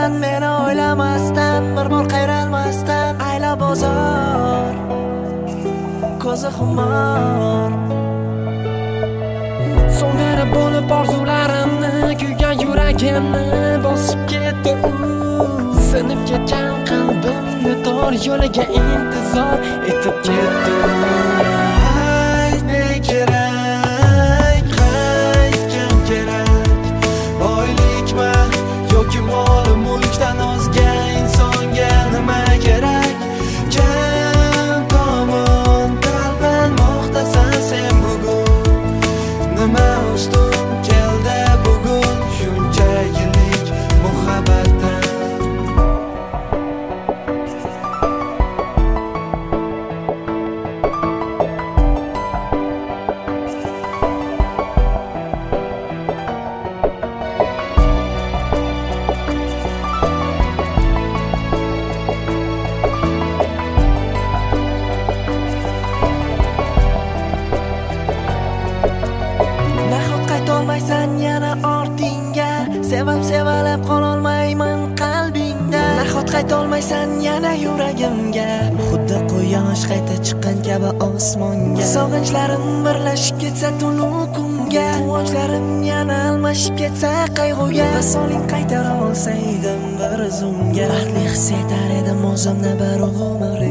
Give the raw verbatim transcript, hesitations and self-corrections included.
aytmasdan, meni o'ylamasdan, bir bor qayralmasdan ayla bozor, ko'zi xumor. So'ngarib bo'lib orzularimni, kuygan yuragimni bosib ketdi u. Sinib ketgan qalbimni tor yo'liga intizor etib ketdi. Ayt ne kerak, qaytgan kerak, boylikmi yoki mol mulkdan o'zga insonga nima kerak? Kim tomon talpinmoqdasan sen bugun? Nima ustun keldi bugun shuncha yillik muhabbatdan? Qaytolmaysan yana ortingga, sevib sevilib qololmayman qalbingda. Nahot qaytolmaysan yana yuragimga, xuddi quyosh qayta chiqqan kabi osmonga. Sog'inchlarim birlashib ketsa tunu kunga, quvonchlarim yana almashib ketsa qayg'uga. Visoling qaytara olsaydim bir zumga, baxtli his etar edim o'zimni bir umr.